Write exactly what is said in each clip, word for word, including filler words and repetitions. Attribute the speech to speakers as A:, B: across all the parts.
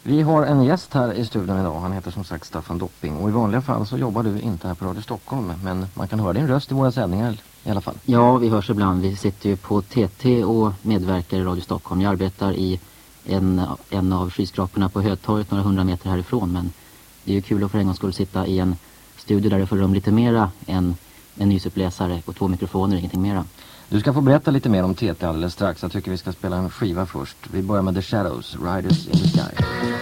A: Vi har en gäst här i studion idag. Han heter som sagt Staffan Dopping. Och i vanliga fall så jobbar du inte här på Radio Stockholm. Men man kan höra din röst i våra sändningar i alla fall.
B: Ja, vi hörs ibland. Vi sitter ju på T T och medverkar i Radio Stockholm. Jag arbetar i en, en av skyskraporna på Hötorget några hundra meter härifrån. Men det är ju kul att för en gång skulle sitta i en studio där det får rum lite mera än en nysuppläsare och två mikrofoner, ingenting mera.
A: Du ska få berätta lite mer om T T alldeles strax. Jag tycker vi ska spela en skiva först. Vi börjar med The Shadows, Riders in the Sky.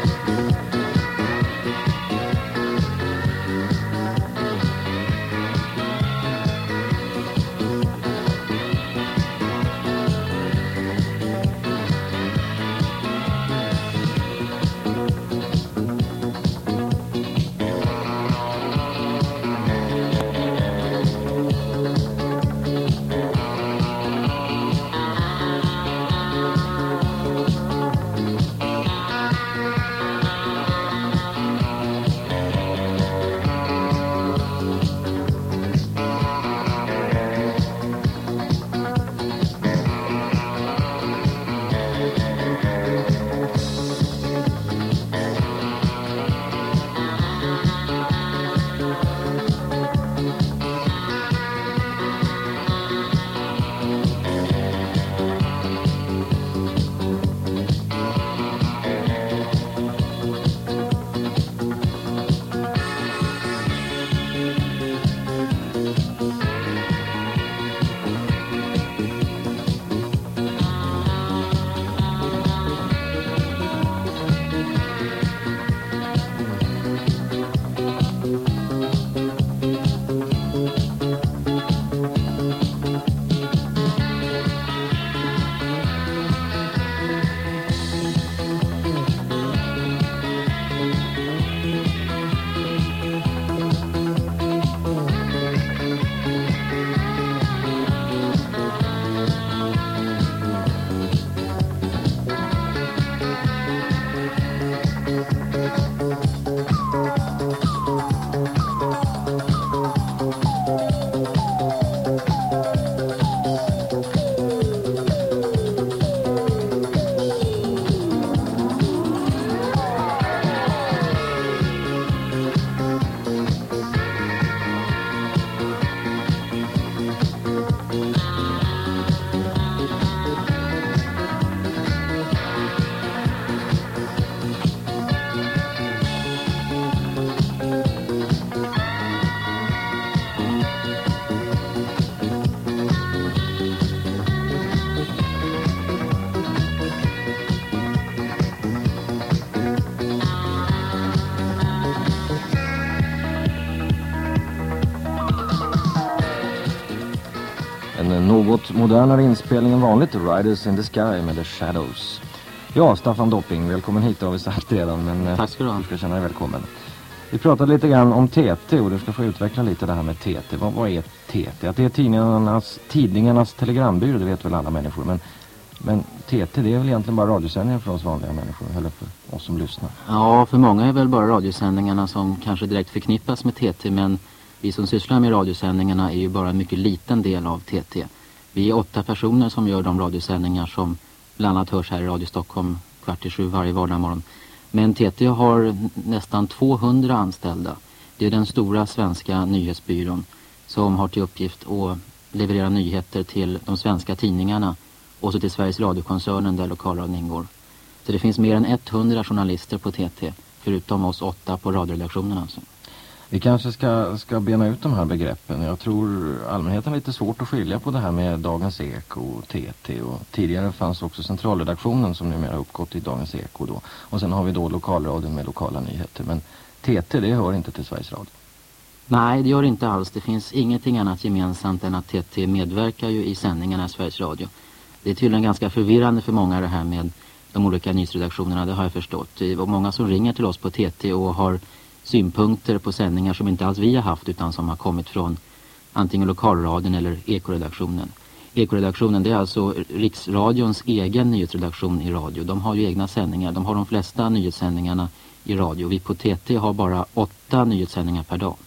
A: Något modernare inspelning än vanligt, Riders in the Sky med The Shadows. Ja, Staffan Dopping, välkommen hit har vi sagt redan, men
B: tack ska du ha.
A: Du ska känna dig välkommen. Vi pratade lite grann om T T och du ska få utveckla lite det här med T T. Vad, vad är T T? Att det är tidningarnas, tidningarnas telegrambyrå, det vet väl alla människor, men, men T T det är väl egentligen bara radiosändningar för oss vanliga människor, eller för oss som lyssnar?
B: Ja, för många är väl bara radiosändningarna som kanske direkt förknippas med T T, men vi som sysslar med radiosändningarna är ju bara en mycket liten del av T T. Vi är åtta personer som gör de radiosändningar som bland annat hörs här i Radio Stockholm kvart i sju varje vardagsmorgon. Men T T har nästan tvåhundra anställda. Det är den stora svenska nyhetsbyrån som har till uppgift att leverera nyheter till de svenska tidningarna och så till Sveriges Radio-koncernen där lokalradion ingår. Så det finns mer än hundra journalister på T T, förutom oss åtta på radioredaktionen alltså.
A: Vi kanske ska, ska bena ut de här begreppen. Jag tror allmänheten är lite svårt att skilja på det här med Dagens Eko och T T. Och tidigare fanns också centralredaktionen som numera uppgått i Dagens Eko då. Och sen har vi då lokalradion med lokala nyheter. Men T T det hör inte till Sveriges Radio.
B: Nej, det gör det inte alls. Det finns ingenting annat gemensamt än att T T medverkar ju i sändningarna i Sveriges Radio. Det är tydligen ganska förvirrande för många det här med de olika nyhetsredaktionerna, det har jag förstått. Det är många som ringer till oss på T T och har synpunkter på sändningar som inte alls vi har haft utan som har kommit från antingen lokalradion eller ekoredaktionen. Ekoredaktionen det är alltså Riksradions egen nyhetsredaktion i radio. De har ju egna sändningar. De har de flesta nyhetssändningarna i radio. Vi på T T har bara åtta nyhetssändningar per dag.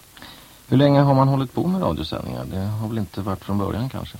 A: Hur länge har man hållit på med radiosändningar? Det har väl inte varit från början kanske?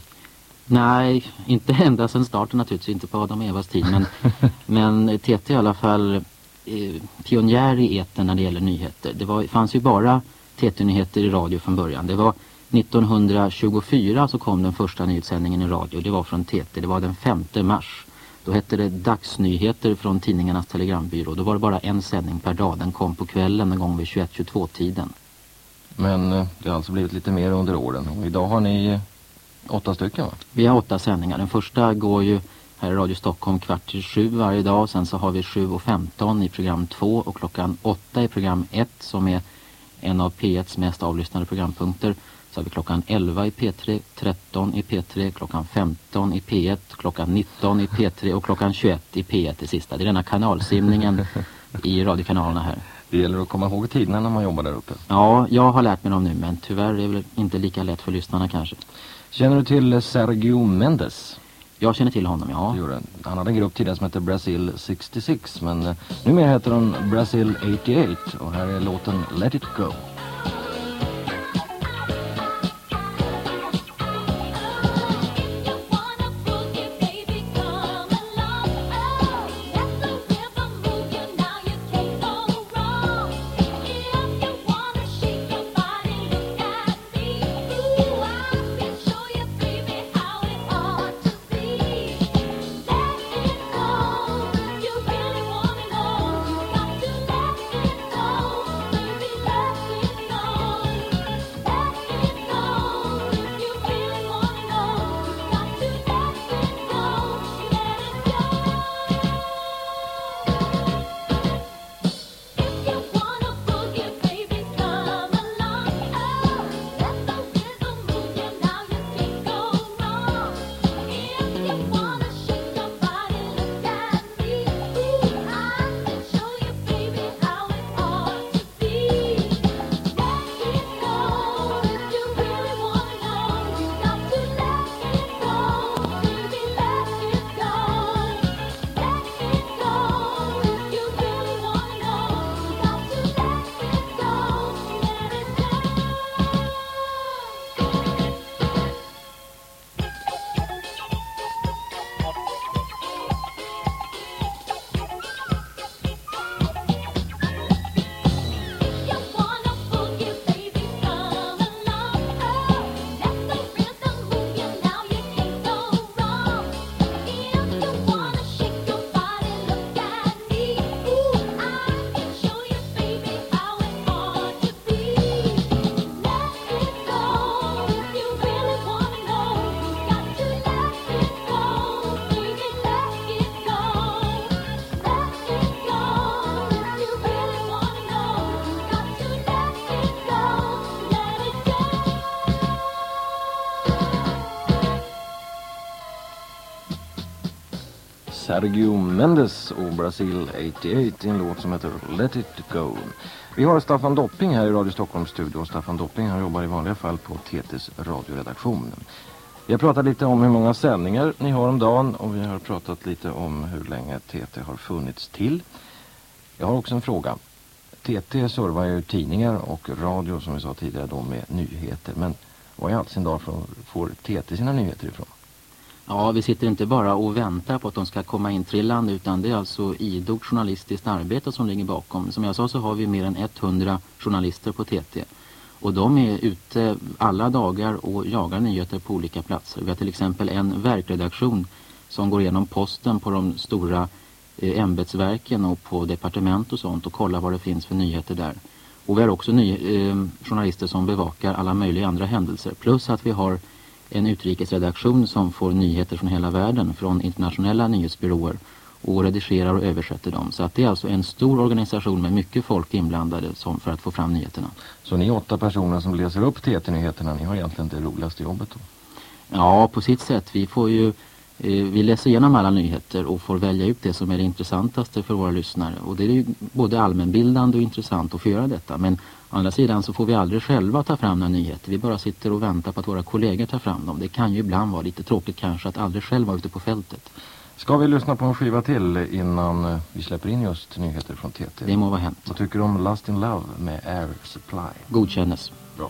B: Nej, inte ända sedan starten naturligtvis, inte på Adam Evas tid. Men, men T T i alla fall eh, pionjär i etern när det gäller nyheter. Det var, fanns ju bara T T-nyheter i radio från början. Det var nittonhundratjugofyra så kom den första nyhetssändningen i radio. Det var från T T. Det var den femte mars. Då hette det Dagsnyheter från tidningarnas telegrambyrå. Då var det bara en sändning per dag. Den kom på kvällen en gång vid tjugoett tjugotvå-tiden.
A: Men eh, det har alltså blivit lite mer under åren. Och idag har ni eh, åtta stycken, va?
B: Vi har åtta sändningar. Den första går ju här i Radio Stockholm kvart till sju varje dag. Sen så har vi sju och femton i program två och klockan åtta i program ett som är en av P etts mest avlyssnade programpunkter. Så har vi klockan elva i P tre, tretton i P tre, klockan femton i P ett, klockan nitton i P tre och klockan tjugoett i P ett det sista. Det är denna kanalsimningen i radiokanalerna här.
A: Det gäller att komma ihåg tiderna när man jobbar där uppe.
B: Ja, jag har lärt mig dem nu, men tyvärr är det inte lika lätt för lyssnarna kanske.
A: Känner du till Sergio Mendes?
B: Jag känner till honom, ja.
A: Han hade en grupp tidigare som heter Brazil sextiosex, men eh, numera heter den Brazil åttioåtta och här är låten Let It Go. Sergio Mendes och Brazil åttioåtta i en låt som heter Let It Go. Vi har Staffan Dopping här i Radio Stockholms studio. Staffan Dopping han jobbar i vanliga fall på T T:s radioredaktion. Vi har pratat lite om hur många sändningar ni har om dagen och vi har pratat lite om hur länge T T har funnits till. Jag har också en fråga. T T servar ju tidningar och radio som vi sa tidigare då med nyheter. Men vad i all sin dag får T T sina nyheter ifrån?
B: Ja, vi sitter inte bara och väntar på att de ska komma in trillande utan det är alltså idogt journalistiskt arbete som ligger bakom. Som jag sa så har vi mer än hundra journalister på T T. Och de är ute alla dagar och jagar nyheter på olika platser. Vi har till exempel en verkredaktion som går igenom posten på de stora eh, ämbetsverken och på departement och sånt och kollar vad det finns för nyheter där. Och vi har också ny, eh, journalister som bevakar alla möjliga andra händelser. Plus att vi har en utrikesredaktion som får nyheter från hela världen, från internationella nyhetsbyråer och redigerar och översätter dem. Så att det är alltså en stor organisation med mycket folk inblandade som för att få fram nyheterna.
A: Så ni åtta personer som läser upp T T-nyheterna, ni har egentligen det roligaste jobbet då?
B: Ja, på sitt sätt. Vi får ju eh, vi läser igenom alla nyheter och får välja ut det som är det intressantaste för våra lyssnare. Och det är ju både allmänbildande och intressant att få göra detta. Men å andra sidan så får vi aldrig själva ta fram några nyheter. Vi bara sitter och väntar på att våra kollegor tar fram dem. Det kan ju ibland vara lite tråkigt kanske att aldrig själv vara ute på fältet.
A: Ska vi lyssna på en skiva till innan vi släpper in just nyheter från T T?
B: Det må vara hänt.
A: Vad tycker du om Lust in Love med Air Supply?
B: Godkännes.
A: Bra.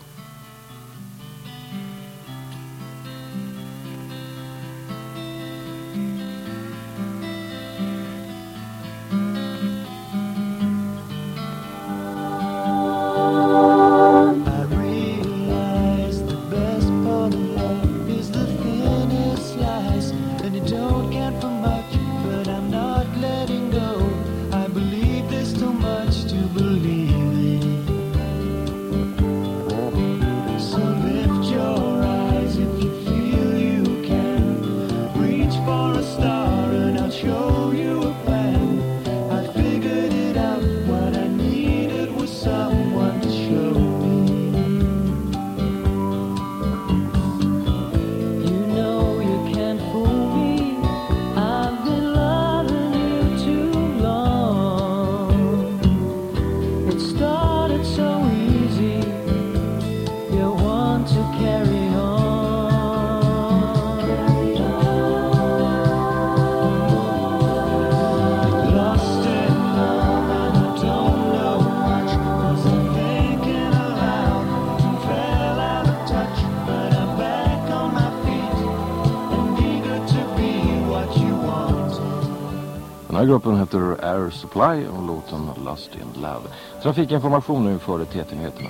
A: här gruppen heter Air Supply och låten Lust in Love. Trafikinformation nu före T T-nyheterna.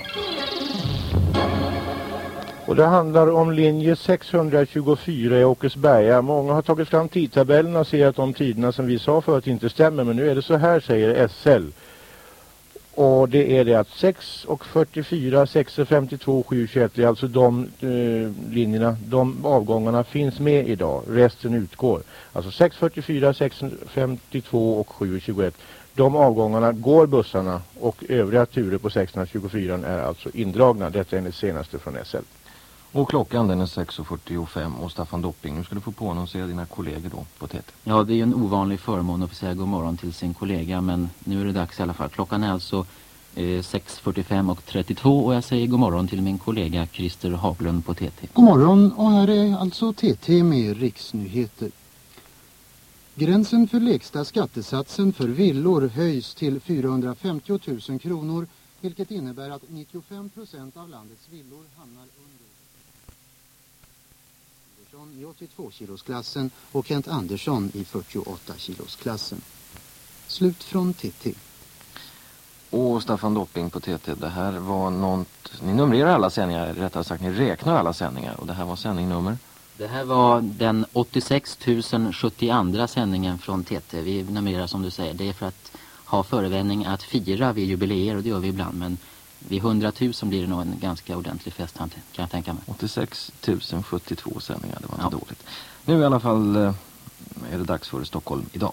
C: Och det handlar om linje sexhundratjugofyra i Åkersberga. Många har tagit fram tidtabellerna och ser att de tiderna som vi sa förut inte stämmer. Men nu är det så här, säger S L. Och det är det att sex fyrtiofyra, sex femtiotvå, sju tjugoett, alltså de eh, linjerna, de avgångarna finns med idag. Resten utgår. Alltså sex fyrtiofyra, sex femtiotvå och sju tjugoett. De avgångarna går bussarna och övriga turer på sexhundratjugofyra är alltså indragna. Detta är det senaste från S L.
A: Och klockan den är sex fyrtiofem och Staffan Dopping, nu ska du få påannonsera dina kollegor då på T T.
B: Ja, det är ju en ovanlig förmån att få säga god morgon till sin kollega, men nu är det dags i alla fall. Klockan är alltså eh, sex fyrtiofem och trettiotvå och jag säger god morgon till min kollega Christer Haglund på T T.
D: God morgon, och här är alltså T T med riksnyheter. Gränsen för lägsta skattesatsen för villor höjs till fyrahundrafemtio tusen kronor, vilket innebär att nittiofem procent av landets villor hamnar under. Andersson i åttiotvå kilosklassen och Kent Andersson i fyrtioåtta kilosklassen. Slut från T T.
A: Och Staffan Dopping på T T, det här var något, ni numrerar alla sändningar, rättare sagt ni räknar alla sändningar, och det här var sändningnummer?
B: Det här var den åttiosex tusen sjuttioandra sändningen från T T. Vi numrerar som du säger, det är för att ha förevändning att fira vid jubileer, och det gör vi ibland, men vid hundratusen blir det nog en ganska ordentlig fest, kan jag tänka mig.
A: åttiosex tusen sjuttiotvå sändningar, det var inte ja. dåligt. Nu i alla fall är det dags för Stockholm idag.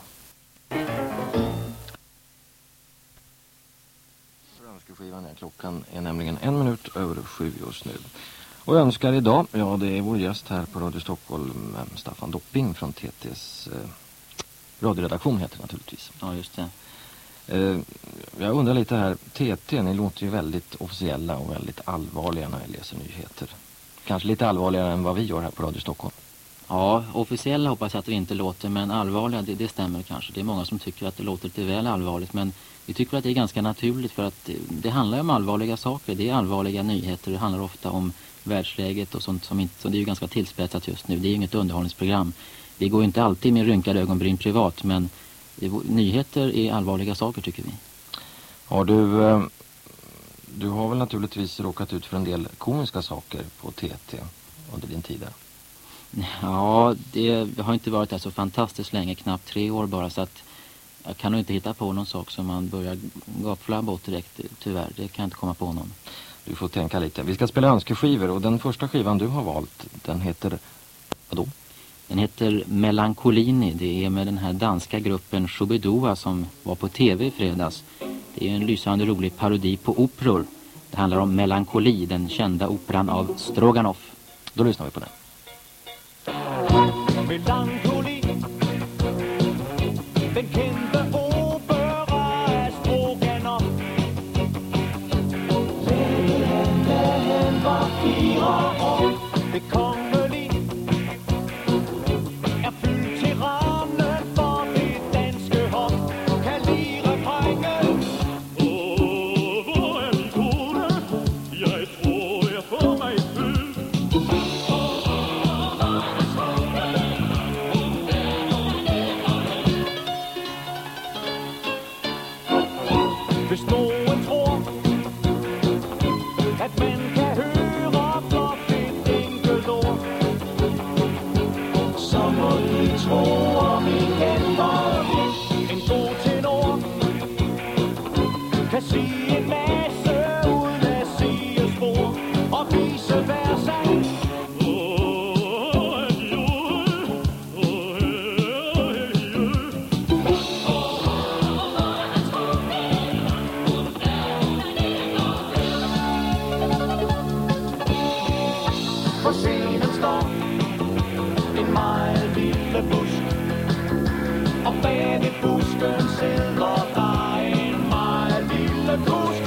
A: Önskeskivan är klockan är nämligen en minut över sju just nu. Och önskar idag, ja det är vår gäst här på Radio Stockholm, Staffan Dopping från T T:s eh, radioredaktion heter det naturligtvis.
B: Ja, just det.
A: Eh, jag undrar lite här, T T, ni låter ju väldigt officiella och väldigt allvarliga när jag läser nyheter. Kanske lite allvarligare än vad vi gör här på Radio Stockholm.
B: Ja, officiella hoppas jag att vi inte låter, men allvarliga, det, det stämmer kanske. Det är många som tycker att det låter lite väl allvarligt, men vi tycker att det är ganska naturligt för att det, det handlar om allvarliga saker. Det är allvarliga nyheter, det handlar ofta om världsläget och sånt som inte, så det är ju ganska tillspetsat just nu. Det är ju inget underhållningsprogram. Vi går inte alltid med rynkade ögonbryn privat, men nyheter är allvarliga saker tycker vi.
A: Ja, du, du har väl naturligtvis råkat ut för en del komiska saker på T T under din tid där?
B: Ja, det har inte varit där så fantastiskt länge, knappt tre år bara, så att jag kan nog inte hitta på någon sak som man börjar gaffla bort direkt, tyvärr. Det kan jag inte komma på någon.
A: Du får tänka lite. Vi ska spela önskeskivor och den första skivan du har valt, den heter, vadå?
B: Den heter Melankolini. Det är med den här danska gruppen Shubidoua som var på tv i fredags. Det är en lysande rolig parodi på operor. Det handlar om Melankoli, den kända operan av Stroganoff.
A: Då lyssnar vi på den.
E: Melankoli, den kände opera är Stroganoff. Lägen var fyra år. Det kongeli är fyldt till ramen for det danske hof. Kan lide refrænget. Åh, hvor er din kone? Jeg tror jeg får mig fyldt. Hvis nogen tror, at man kan høre blot et enkelt ord, så må de tro om igen, hvor en god tenor kan sige en masse uden at sige spor, og vice versa. På scenen står en meget lille busk, og bag ved busken sidder der en meget lille kusk.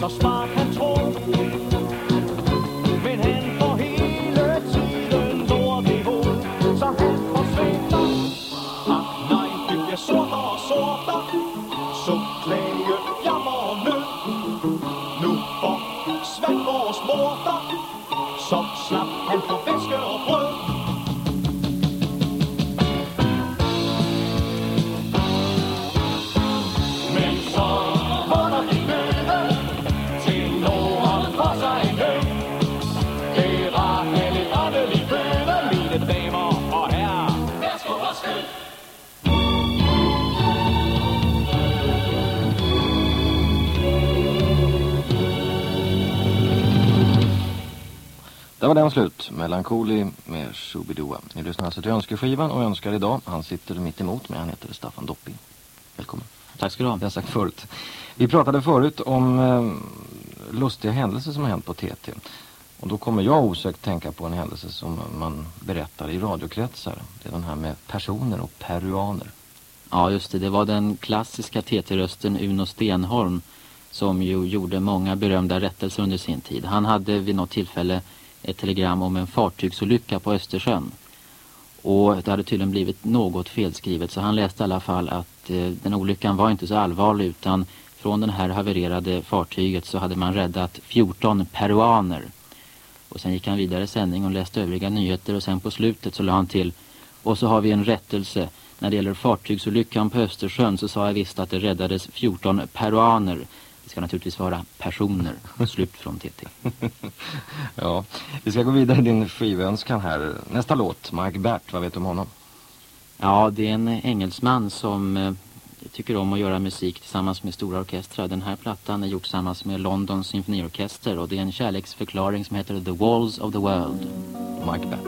E: så smart han tror. Men han får hele tiden lort i hoved, så han forsvinder. Ah nej, det bliver sortere og sortere, så klage jammer og nød. Nu forsvandt vores morter, så slap han for væske og brød. Men så vågner de døde til Norden for sig en hø. Det var en lidt åndelig føde, mine damer og herrer. Værsgo og skød.
A: Det var den slut. Melankoli med Shubidua. Ni lyssnar alltså till önskeskivan och önskar idag. Han sitter mitt emot mig. Han heter Staffan Dopping. Välkommen.
B: Tack ska du ha.
A: Jag har sagt förut. Vi pratade förut om eh, lustiga händelser som har hänt på T T. Och då kommer jag osökt tänka på en händelse som man berättar i radiokretsar. Det är den här med personer och peruaner.
B: Ja, just det. Det var den klassiska T T-rösten Uno Stenholm som ju gjorde många berömda rättelser under sin tid. Han hade vid något tillfälle ett telegram om en fartygsolycka på Östersjön. Och det hade tydligen blivit något felskrivet, så han läste i alla fall att eh, den olyckan var inte så allvarlig, utan från den här havererade fartyget så hade man räddat fjorton peruaner. Och sen gick han vidare i sändning och läste övriga nyheter, och sen på slutet så la han till: och så har vi en rättelse. När det gäller fartygsolyckan på Östersjön så sa jag visst att det räddades fjorton peruaner. Det ska naturligtvis vara personer. Slut från T T.
A: Ja, vi ska gå vidare i din skivönskan här. Nästa låt, Mike Batt, vad vet du om honom?
B: Ja, det är en engelsman som eh, tycker om att göra musik tillsammans med stora orkestrar. Den här plattan är gjord tillsammans med Londons symfoniorkester, och det är en kärleksförklaring som heter The Walls of the World.
A: Mike Batt.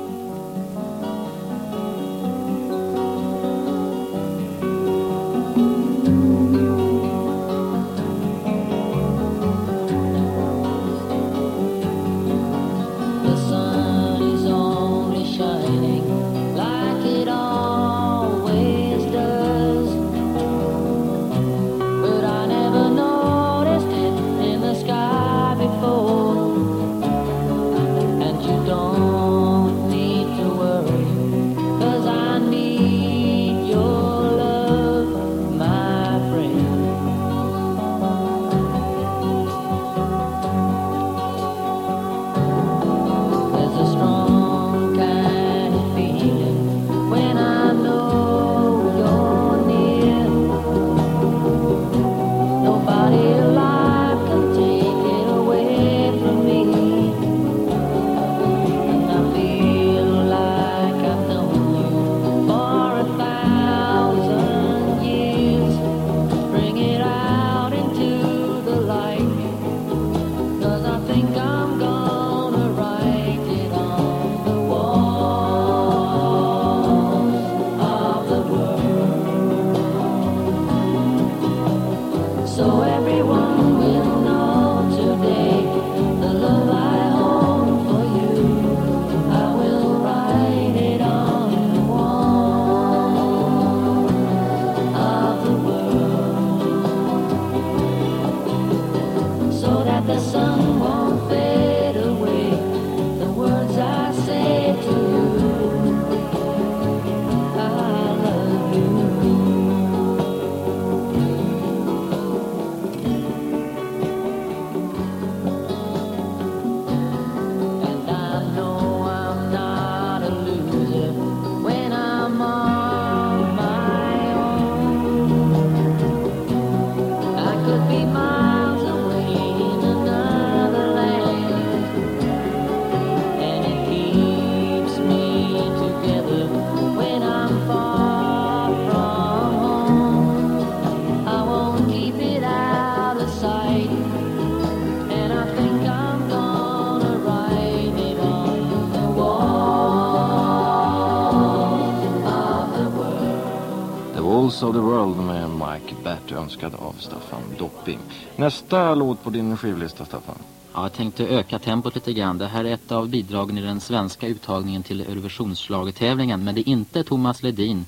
A: Walls of the World med Mike Batt, önskad av Staffan Dopping. Nästa låt på din skivlista, Staffan?
B: Ja, jag tänkte öka tempot lite grann. Det här är ett av bidragen i den svenska uttagningen till Eurovisionsschlagertävlingen. Men det är inte Thomas Ledin,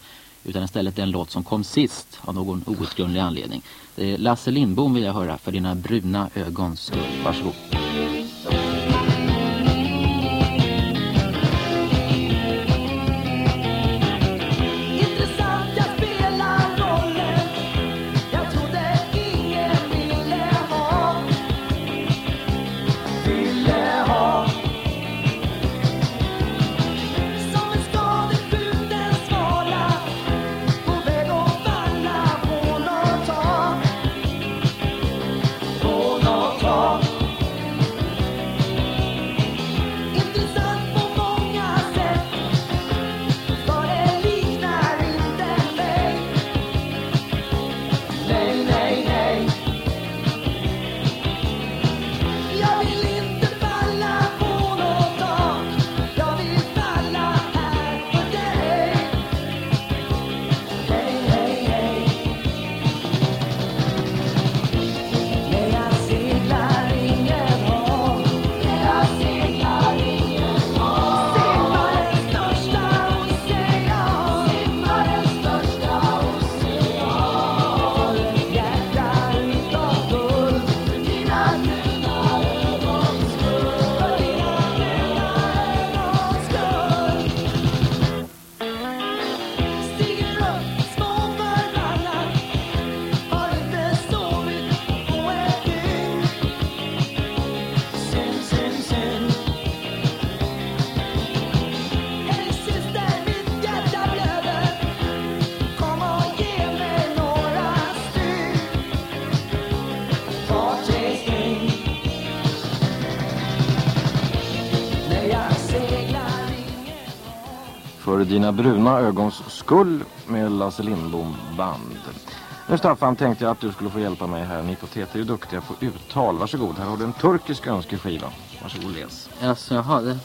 B: utan istället den låt som kom sist av någon outgrundlig anledning. Det är Lasse Lindbom vill jag höra, För dina bruna ögons skull. Varsågod. För dina bruna ögons skull med Lasse Lindbom band. Nu Staffan tänkte jag att du skulle få hjälpa mig här. Ni på T T är ju duktiga på uttal. Varsågod, här har du en turkisk önskeskiva. Varsågod, läs. Alltså, jaha, det...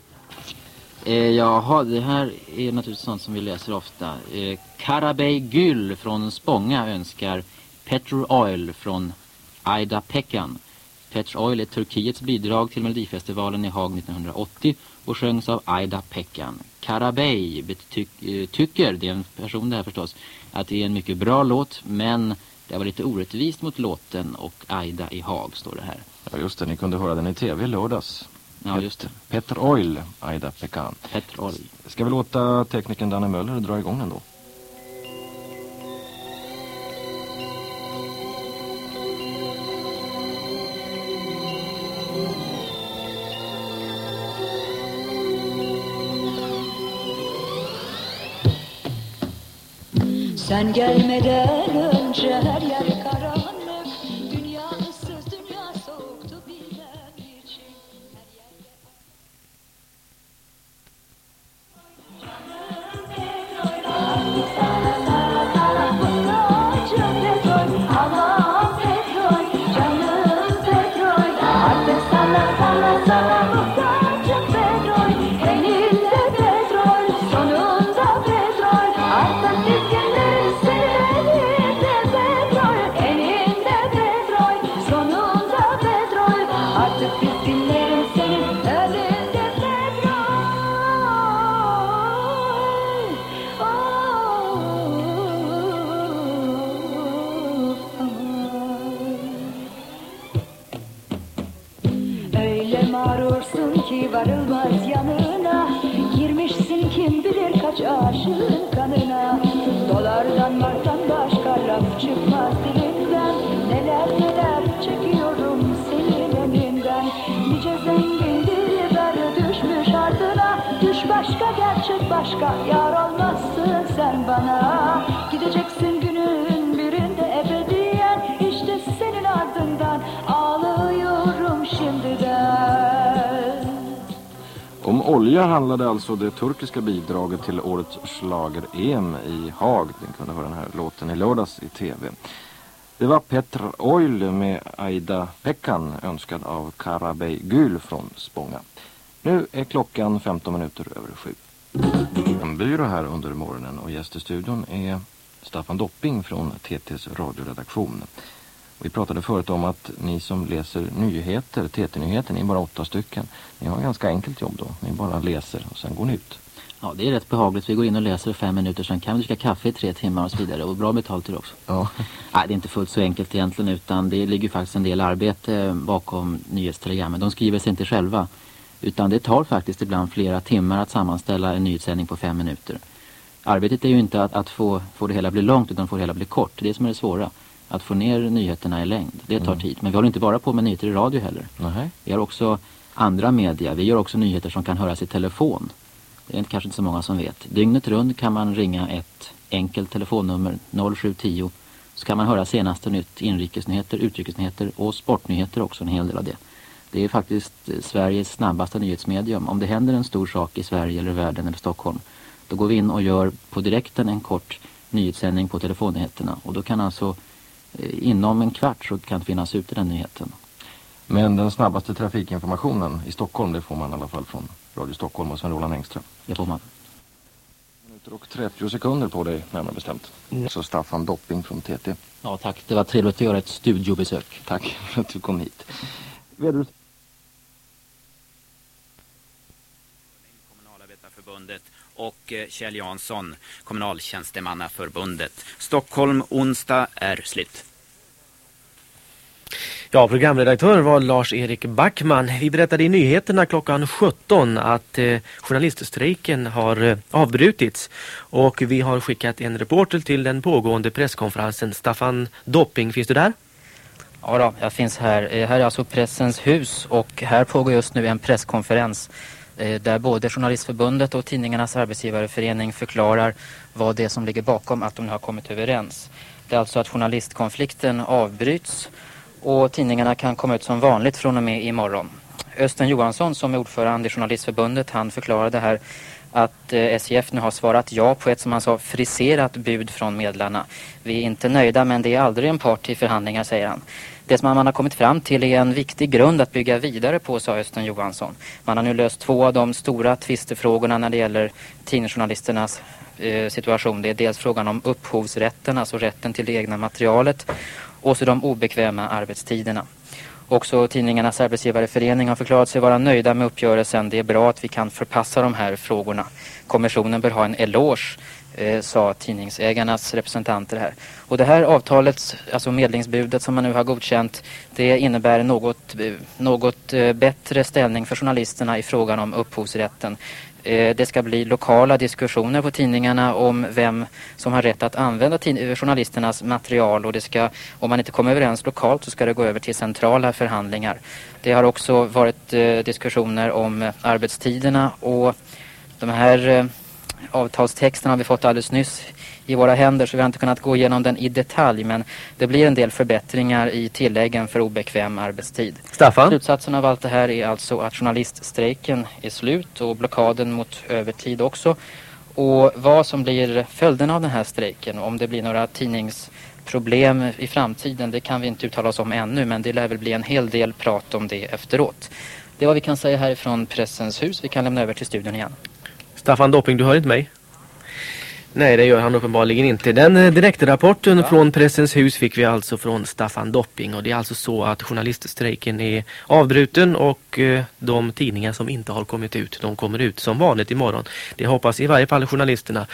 B: Eh, jaha, det här är naturligtvis sånt som vi läser ofta. Eh, Karabey Gül från Spånga önskar Petrol Oil från Aida Pekkan. Petrol Oil är Turkiets bidrag till Melodifestivalen i Haag nittonhundraåttio och sjöngs av Aida Pekkan. Karabey ty- tycker, det är en person där förstås, att det är en mycket bra låt, men det var lite orättvist mot låten och Aida i Haag, står det här.
A: Ja just det, ni kunde höra den i tv i lördags.
B: Ja just det.
A: Petrol Oil, Aida Pekkan.
B: Petrol Oil.
A: Ska vi låta teknikern Danne Möller dra igång den då?
F: Sen gelmeden önce her yer karanlık, dünya ıssız, dünya soğuktu bilmem niçin. Her yerde... Canım petrol, aman petrol, canım petrol, artık sana sana sana muhtacım petrol, eninde petrol, sonunda petrol, artık biz ki varılmaz yanına, girmişsin kim bilir kaç aşığın kanına. Dolardan marktan başka laf çıkmaz dilinden, neler neler çekiyorum senin önünden. Nice zengin dilber düşmüş ardına, düş başka gerçek başka, yar olmazsın sen bana. Gideceksin günün birinde ebediyen, işte senin ardından ağlıyorum şimdiden.
A: Om olja handlade alltså det turkiska bidraget till årets schlager-E M i Haag. Den kunde höra den här låten i lördags i tv. Det var Petrol Oil med Aida Pekkan, önskad av Karabey Gül från Spånga. Nu är klockan femton minuter över sju. En byrå här under morgonen och gäst i studion är Staffan Dopping från T T:s radioredaktion. Vi pratade förut om att ni som läser nyheter, T T-nyheter, ni är bara åtta stycken. Ni har en ganska enkelt jobb då. Ni bara läser och sen går ni ut.
B: Ja, det är rätt behagligt. Vi går in och läser fem minuter, sen kan vi dricka kaffe i tre timmar och så vidare. Och bra betalt till det också.
A: Ja.
B: Nej, det är inte fullt så enkelt egentligen, utan det ligger faktiskt en del arbete bakom nyhetstelegrammen. De skriver sig inte själva, utan det tar faktiskt ibland flera timmar att sammanställa en nyhetssändning på fem minuter. Arbetet är ju inte att, att få, få det hela bli långt, utan få det hela bli kort. Det är det som är det svåra. Att få ner nyheterna i längd. Det tar mm. tid. Men vi håller inte bara på med nyheter i radio heller.
A: Nej.
B: Vi har också andra media. Vi gör också nyheter som kan höras i telefon. Det är kanske inte så många som vet. Dygnet runt kan man ringa ett enkelt telefonnummer noll sju tio. Så kan man höra senaste nytt, inrikesnyheter, utrikesnyheter och sportnyheter också, en hel del av det. Det är faktiskt Sveriges snabbaste nyhetsmedium. Om det händer en stor sak i Sverige eller världen eller Stockholm, då går vi in och gör på direkten en kort nyhetssändning på telefonnyheterna. Och då kan alltså inom en kvart så kan finnas ute den nyheten.
A: Men den snabbaste trafikinformationen i Stockholm, det får man i alla fall från Radio Stockholm och Sven-Roland Engström.
B: Det får man.
A: Minuter och trettio sekunder på dig, närmare bestämt. Mm. Så Staffan Dopping från T T.
B: Ja, tack. Det var trevligt att göra ett studiobesök.
A: Tack för att du kom hit.
G: Kommunalarbetarförbundet och Kjell Jansson, Kommunaltjänstemannaförbundet. Stockholm, onsdag är slut.
H: Ja, programredaktör var Lars-Erik Backman. Vi berättade i nyheterna klockan sjutton att eh, journaliststrejken har eh, avbrutits. Och vi har skickat en reporter till den pågående presskonferensen. Staffan Dopping, finns du där?
B: Ja då, jag finns här. Eh, här är alltså Pressens hus och här pågår just nu en presskonferens eh, där både Journalistförbundet och Tidningarnas arbetsgivareförening förklarar vad det är som ligger bakom att de nu har kommit överens. Det är alltså att journalistkonflikten avbryts och tidningarna kan komma ut som vanligt från och med imorgon. Östen Johansson som är ordförande i Journalistförbundet, han förklarade här att eh, S J F nu har svarat ja på ett som han sa friserat bud från medlarna. Vi är inte nöjda men det är aldrig en part i förhandlingar, säger han. Det som man har kommit fram till är en viktig grund att bygga vidare på, sa Östen Johansson. Man har nu löst två av de stora tvistefrågorna när det gäller tidningsjournalisternas eh, situation. Det är dels frågan om upphovsrätten, alltså rätten till det egna materialet, och så de obekväma arbetstiderna. Också tidningarnas arbetsgivareförening har förklarat sig vara nöjda med uppgörelsen. Det är bra att vi kan förpassa de här frågorna. Kommissionen bör ha en eloge, eh, sa tidningsägarnas representanter här. Och det här avtalet, alltså medlingsbudet som man nu har godkänt, det innebär något, något eh, bättre ställning för journalisterna i frågan om upphovsrätten. Det ska bli lokala diskussioner på tidningarna om vem som har rätt att använda journalisternas material, och det ska, om man inte kommer överens lokalt så ska det gå över till centrala förhandlingar. Det har också varit eh, diskussioner om arbetstiderna, och de här eh, avtalstexterna har vi fått alldeles nyss i våra händer, så vi har inte kunnat gå igenom den i detalj, men det blir en del förbättringar i tilläggen för obekväm arbetstid.
H: Staffan?
B: Slutsatsen av allt det här är alltså att journaliststrejken är slut och blockaden mot övertid också. Och vad som blir följden av den här strejken, om det blir några tidningsproblem i framtiden, det kan vi inte uttala oss om ännu, men det lär väl bli en hel del prat om det efteråt. Det är vad vi kan säga härifrån Pressens hus. Vi kan lämna över till studion igen.
H: Staffan Dopping, du hör inte mig? Nej, det gör han uppenbarligen inte. Den eh, direktrapporten ja. från Pressens hus fick vi alltså från Staffan Dopping. Och det är alltså så att journaliststrejken är avbruten och eh, de tidningar som inte har kommit ut, de kommer ut som vanligt imorgon. Det hoppas i varje fall journalisterna.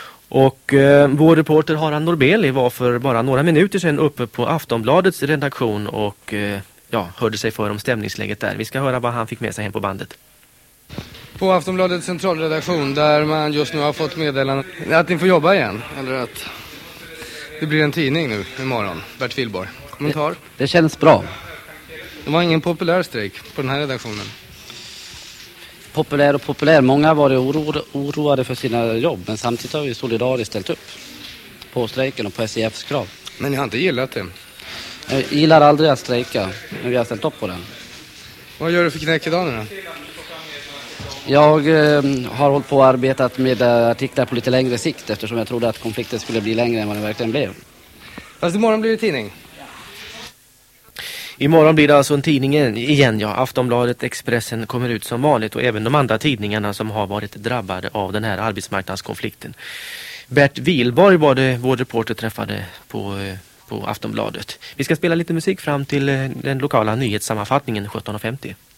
H: Och eh, vår reporter Harald Norbeli var för bara några minuter sedan uppe på Aftonbladets redaktion och eh, ja, hörde sig för om stämningsläget där. Vi ska höra vad han fick med sig hem på bandet.
I: På Aftonbladets centralredaktion där man just nu har fått meddelande att ni får jobba igen. Eller att det blir en tidning nu imorgon. Bert Filborg. Kommentar?
J: Det, det känns bra.
I: Det var ingen populär strejk på den här redaktionen.
J: Populär och populär. Många har varit oro, oroade för sina jobb. Men samtidigt har vi solidariskt ställt upp på strejken och på S I F:s krav.
I: Men ni har inte gillat det?
J: Jag gillar aldrig att strejka. Men vi har ställt upp på den.
I: Vad gör du för knäck idag nu då?
J: Jag eh, har hållit på och arbetat med eh, artiklar på lite längre sikt eftersom jag trodde att konflikten skulle bli längre än vad den verkligen blev.
I: Fast imorgon blir det tidning.
H: Imorgon blir det alltså en tidning igen, ja. Aftonbladet, Expressen kommer ut som vanligt och även de andra tidningarna som har varit drabbade av den här arbetsmarknadskonflikten. Bert Wilborg var det vår reporter träffade på, på Aftonbladet. Vi ska spela lite musik fram till den lokala nyhetssammanfattningen sjutton femtio.